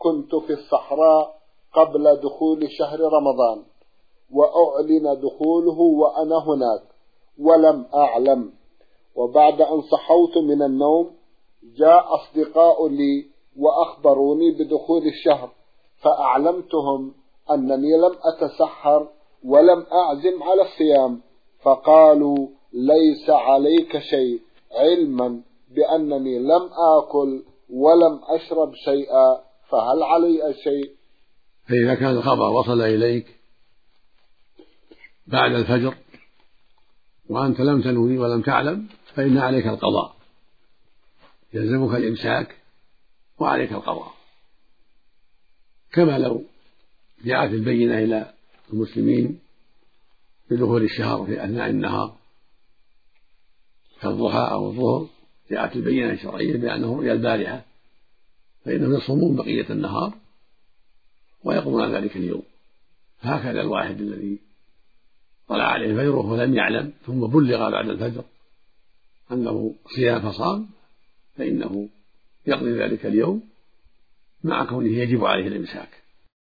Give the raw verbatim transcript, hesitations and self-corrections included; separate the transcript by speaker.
Speaker 1: كنت في الصحراء قبل دخول شهر رمضان، وأعلن دخوله وأنا هناك ولم أعلم، وبعد أن صحوت من النوم جاء أصدقاء لي وأخبروني بدخول الشهر، فأعلمتهم أنني لم أتسحر ولم أعزم على الصيام، فقالوا ليس عليك شيء، علما بأنني لم آكل ولم أشرب شيئا، فهل علي شيء؟
Speaker 2: فإذا كان الخبر وصل إليك بعد الفجر وأنت لم تنوي ولم تعلم فإن عليك القضاء، يلزمك الإمساك وعليك القضاء، كما لو جاءت البينة إلى المسلمين بدخول الشهر في أثناء النهار كالضحى أو الظهر، جاءت البينة الشرعية بأنه رؤيا البارحة، فإنهم يصومون بقية النهار ويقومون ذلك اليوم. هكذا الواحد الذي طلع عليه الفجر وهو لم يعلم ثم بلغ بعد الفجر أنه صيام فصام، فإنه يقضي ذلك اليوم مع كونه يجب عليه الإمساك.